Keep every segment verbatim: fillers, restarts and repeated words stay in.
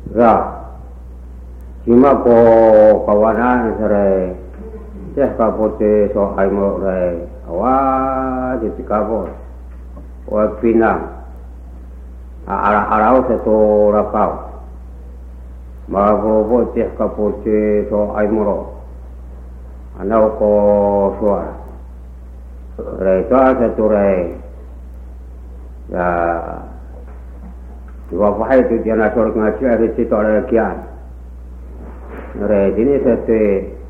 ra cima ko kawanan sare ceh kapote so aimo re awa jadi kabor wa pinang ara-arau satu rakau mago ceh kapote so aimo anau ko suara re to satu re ya dua pahai tu dia nak suruh ngaji ada cerita ada kian re ini satu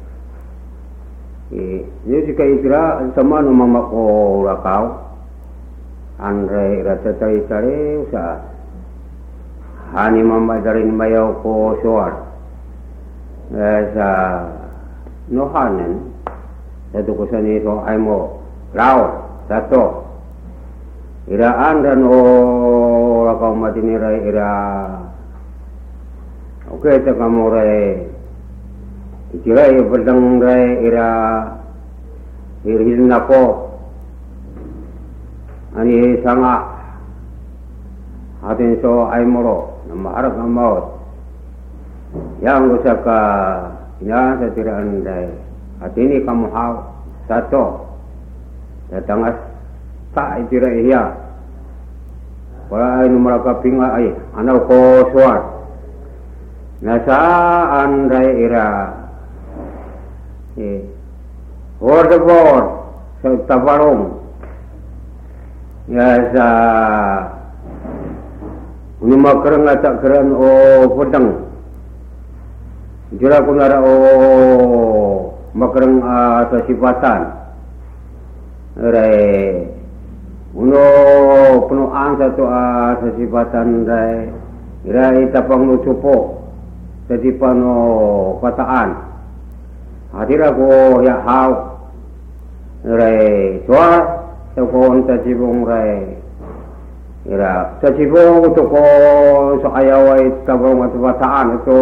ini jika ikra sama nama mako rakau andre rasa cari cari usah hani mama dari mayau ko suar asa nohanen satu kusani so aimo lau satu iraan dan o rakau mati ni rai ira oke tak kamu rai ikirai berdang rai ira irhil nako ani sanga hatin so aimoro nama arak amaut yang usaka ya setiraan rai hati ini kamu hau satu datang as tak ikirai iya wala ay numaraka pinga ay anaw ko suwar nasaan ray ira eh word of word sa tabarong ya sa numakarang atak keran o pedang jura kunara o makarang uh, sa sipatan ray uno penuhan satu uh, sesibatan rai rai tapang no cupo sesipano pataan hadir aku ya hau rai suar sokon sesibong rai ira sesibong tu ko so ayawai tapang at pataan itu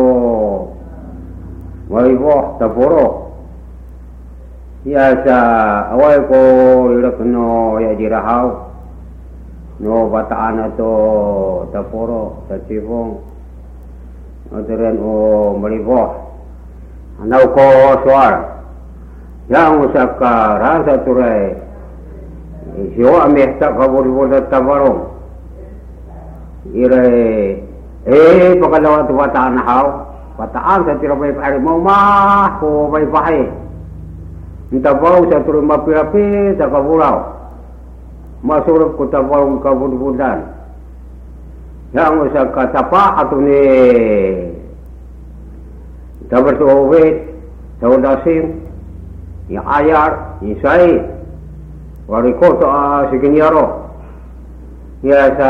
waibo taporo ya sa awai ko irak no ya jirahau no bataan ato taporo tatibong aderen o malibo anau ko suar yang usaka rasa turai siwa mehta kabur-bur tabarong irai eh pakalawa tu bataan hau bataan sa tirabai pari mau mah ko bai bai entah bau satu rumah pirapi tak kaburau masuk kota bau kabur-budan yang usah kata apa atau ni tak bertuwid tahun dasim yang ayar isai wariko to seginiaro ya sa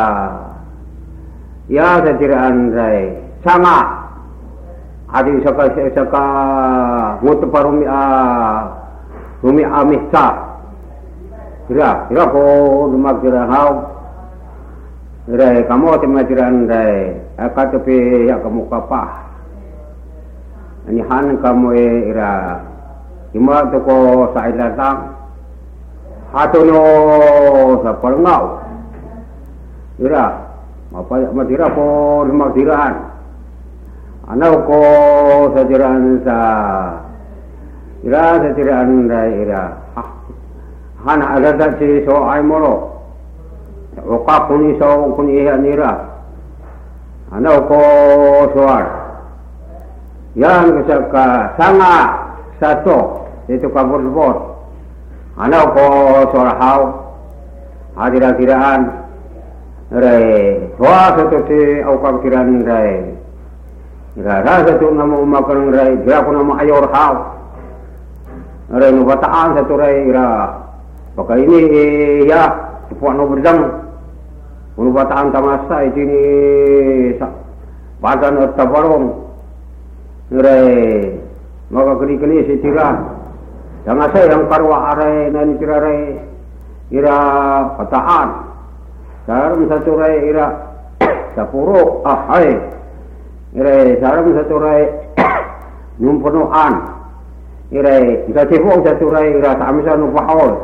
ya sa tiraan rai sama adi saka saka mutu parumi a rumi amihta kira kira ko rumah kira hau rai kamu tematiran rai akat tapi ya kamu kapah ani han kamu ira ima to ko sa ilatang hatono sa parngau ira apa matira ko rumah diraan anak ko sa tiraan sa ira sa tiraan rai ira hana agad si so ay moro o ka kuni so kuni anira anak ko suar yang kesaka sanga satu itu kabur bos anak ko suar hau hadira tiraan rai suar satu si au kabtiran rai Rasa satu nama umakan rai, kira aku nama ayor hau. Rai nubataan satu rai ira. Pakai ini ya, sepuak no berdang. Nubataan tamasa ini padan tabarong. Rai maka kini kini si tira. Jangan saya yang karwa rai nani tira rai ira pataan. Dalam satu rai ira sapuro ah hai. Irai sarang satu rai numpenuhan irai kita cebok satu rai ira samisa numpahol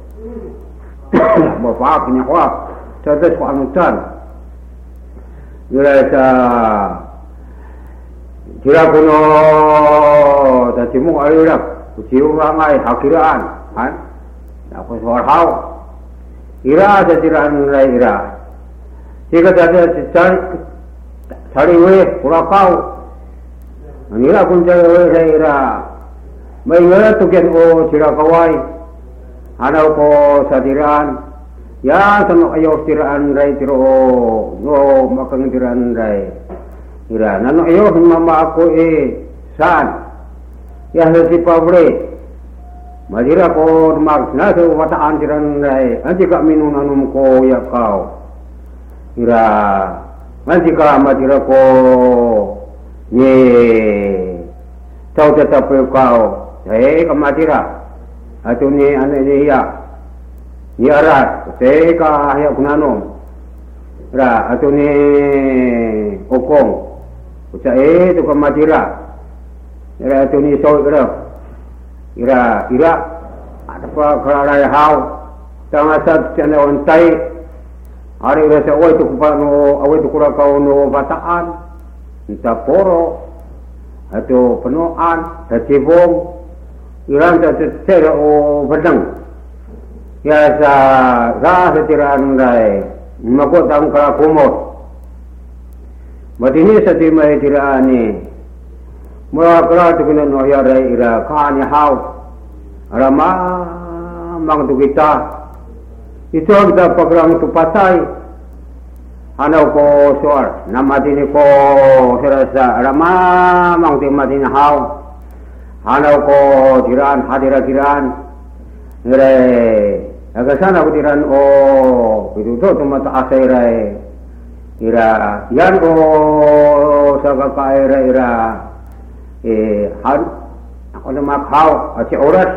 bapak punya kuat terus kuat mutan irai sa kira kuno tacimu ayurak kuciu rangai hakiraan kan aku soal hau ira satiraan rai ira jika ada cari cari we kurakau ira kun cari we rai ira mai ngara tuken o cira kawai anau ko satiraan ya sanu ayo tiraan rai tiro no makang tiraan rai ira nano ayo mama aku e san ya si pabri majira ko mag na so wataan tiraan rai anti ka minun anum ko ya kau ira anti ka majira ko ye tau tetap kau eh ka majira atu ni ane dia ni arat te ka ya kunano ra atu ni okong uca e tu ka matira ira atu ni so ira ira ira ada pa kala ya hau tanga sat chana ontai ari ira sa oi tu pa no awai tu kura kau no bataan ta poro atu penuan ta cibong ira ta tere o badang ya sa ra setiraan dai mako tam kala kumot madini sati mai tirani mula kala tu kena no ya rai ira kan ya hau rama mang tu kita itu kita program tu patai ana ko soal nama dini ko serasa rama mang tu madini hau ana ko tiran hadira tiran ngere agasana ko tiran o itu tu mata asai rai ira yan o saga kaira ira eh han ako na makau at si oras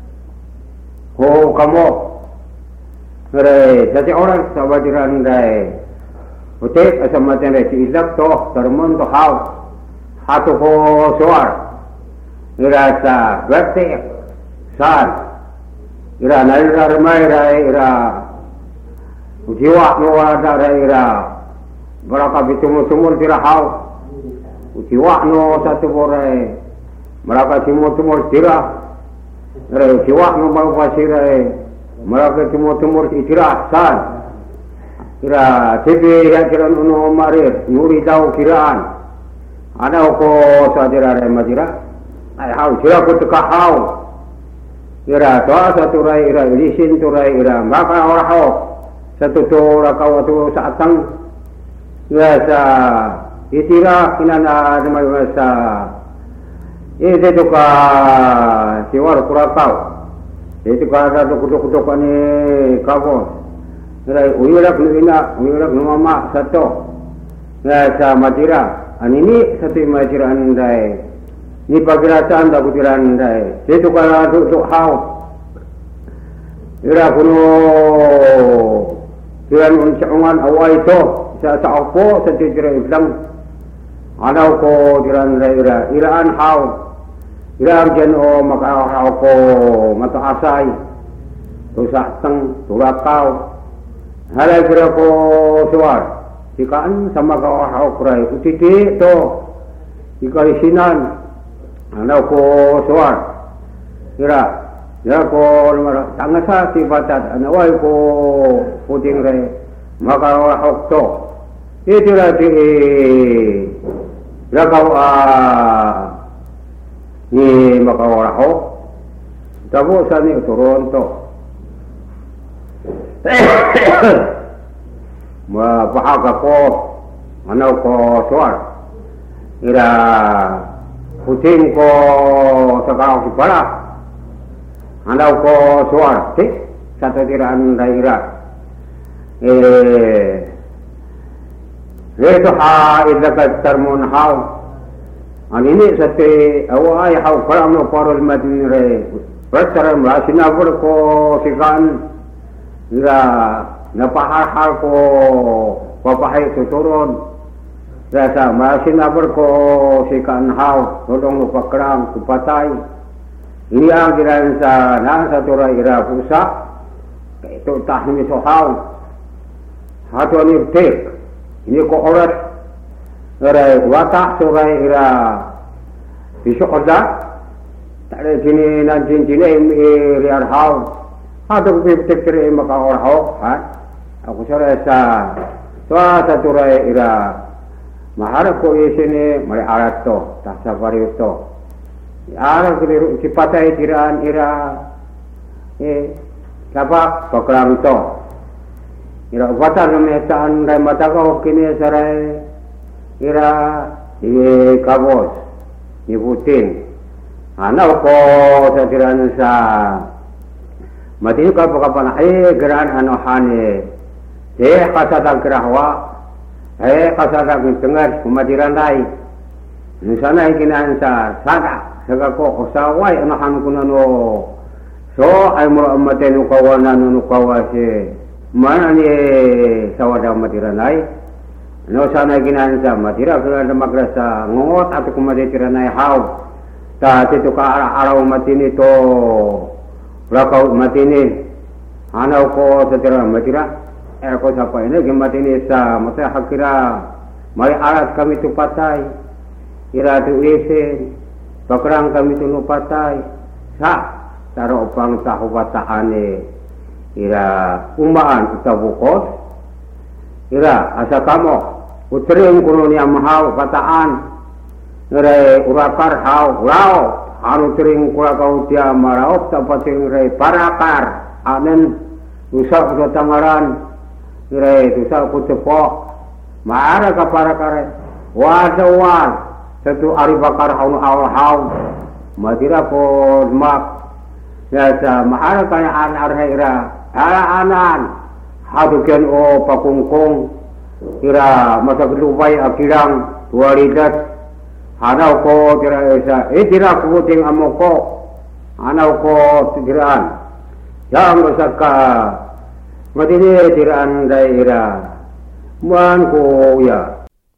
ko kamo ngere dati oras sa wadiran rai utek asam matan rai si ilak to termon to hau hatu ko soar ira sa werte san ira naira ramai rai ira jiwa no ada rai ira beraka bitumul-tumul tira hau jiwa no satu borai meraka timul-tumul tira rai jiwa no mau pasirai meraka timul-tumul tira san ira tibi yang kira no marir nuri tau kiraan ada ko sadira rai madira ai hau tira ko ka hau ira toa satu rai ira lisin tu rai ira maka ora hau satu tu rakau tu saatang ya sa itira kinana demai masa itu tu ka siwar kurakau itu ka ada kutuk-kutuk ni kau rai uirak nina uirak mama satu ya sa matira anini satu matira andai ni pagirasan da kutiran dai itu kala tu tu hau ira kuno kiran uncangan awai to sa sa opo sa tijira iblang ana ko kiran dai ira iraan hau ira jen o maka hau ko mata asai tu satang turakau halai kira ko suar sikaan sama ka hau kurai utiti to ikalisinan ana ko soal kira ya ko tanga sa ti batat ana wai ko puting re maka hokto itu ra ti ra kau a ni maka ora ho tabo sa ni Toronto ma pahaga ko ana ko soal kira puting ko sa kau ki para andau ko suar ti satu tiraan daira eh leto ha idaka termun hau anini sate awai hau karam no parol madin re pertaram rasina ko sikan ira napahar hal ko papahay tuturon rasa masin abor ko si kanhaw tolong lupakrang kupatay ini ang kiran sa nang sa turay ira pusa ito tahin ni sohaw hato ni tek ini ko orat ira wata suray ira Besok ada tak ada sini nanti sini riar hau ada bukti ciri maka orang hau kan aku serasa tua satu rai ira mahar ko sini mari alat to tak sabari to ara keliru cipatai tiraan ira eh dapat pokram to ira wata metaan rai mata ko kini sarai ira di kabos nyebutin anak ko sa tiran sa matinu ka pakapan eh geran ano hane eh kasatang kerahwa eh kasatang tengar kumadiran dai nusana ikinan sa sada saga ko osawai ano han kunano so ay mo amatenu kawana no kawase mana ni sawada madiran dai no sana ginan sa matira kala magrasa ngot at kumade tiranay haw ta tito ka araw matini to rakaw matini anaw ko sa tira matira er ko sa pa ine matini sa mata hakira may arat kami tu patay ira tu isen pakrang kami tu no patay sa taro pang tahubataane ira umaan utabukos ira asa kamo utring kuno niya mahaw pataan nere urakar haw lao anu tring kula kau tiya maraop tapating re parakar anen usak sa tangaran nere usak kutepo maara ka parakar wadawan satu ari bakar haw haw haw madira po mak yasa maara kaya an arhaira ala anan haduken o pakungkong kira masa kelubay akirang walidat hanaw ko tira isa eh tira kubuting amo ko hanaw ko tiraan yang masaka madini tiraan daira man ko ya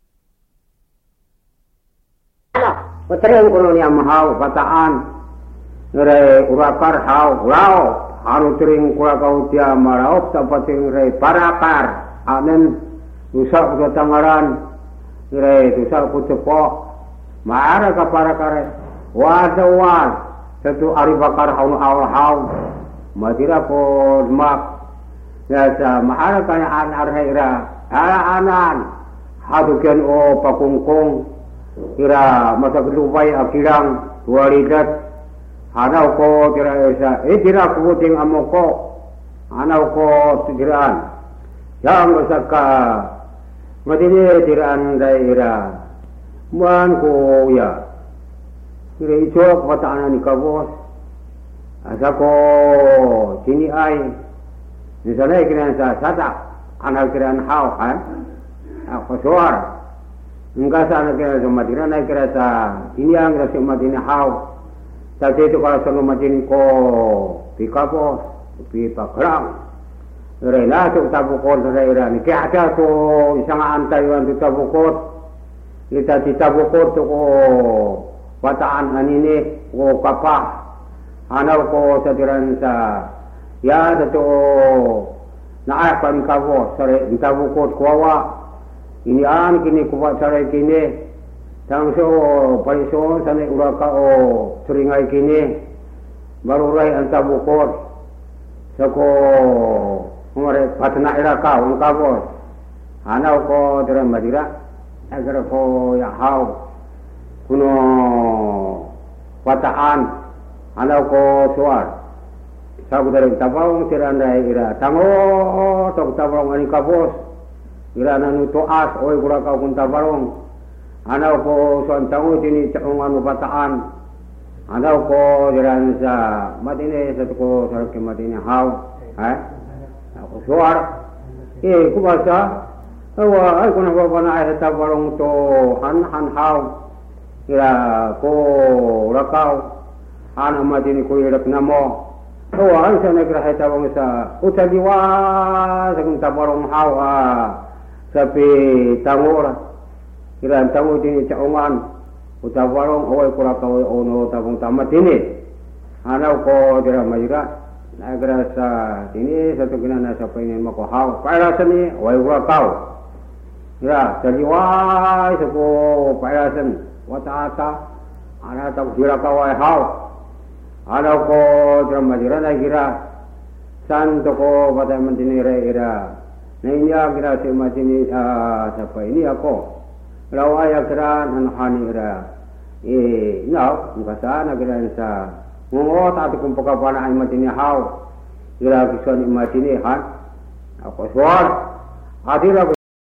ala patren ko ni amahaw pataan nere urakar haw lao anu tring kula kau tia maraop tapating re parakar anen usak sa tangaran nire usak kutepo maara ka parakare wadawan satu ari bakar haw haw haw madira ko mak yasa maara ka an arhaira ala anan haduken o pakungkong kira masa kelubay akirang walidat hanaw ko tira isa eh tira kubuting amo ko hanaw ko tiraan yang masaka madini tiraan daira man ko ya kira ito pataan ni kabos asa ko sini ay ni sana kiran sa sata anal kiran haw kan ako suar enggak sana kiran sa madina na kiran sa ini ang sa madina haw sa ito kalau sa madin ko pikabos pipakrang Rela tu tabukot rela ni kaya ada tu isang antayuan tu tabukot kita ti tabukot tu ko pataan anini ko kapah anaw ko sa tiran sa ya tu naapan kabo sare tabukot kuawa ini an kini kuwa sare kini tangso paiso sane uraka o seringai kini barurai an tabukot sako umare patna ira ka un ka bos anaw ko dira madira agar ko ya haw kuno pataan anaw ko suar sabu dari tabawong tiranda ira tango tok tabawong ani ka bos ira nanu to as oi gura ka kun tabawong anaw ko son tango tini chong anu pataan anaw ko dira sa madine sa ko sarke madine haw ha suar eh kubasa awa ay kuna ba na ay tabarong to han han haw ira ko rakaw ana madini ko irak namo awa ay sa nagrahay tabang sa utaliwa sa kung tabarong haw sa pi tangora ira tango din chaongan utabarong away ko rakaw ono tabong tamatini anaw ko dira mayra nagra sa ini satu kinana sa painin mo ko haw pairasan ni way wakaw ya taliway sa ko pairasan watata ana tak kira kawai hau ana ko drama jirana kira santo ko pada mentini ira nainya kira si matini siapa ini aku rawaya kira nanhani ira eh nyau mukasana kira sa ngongo tak kumpaka pana ai matini hau kira kisan matini han aku suar adira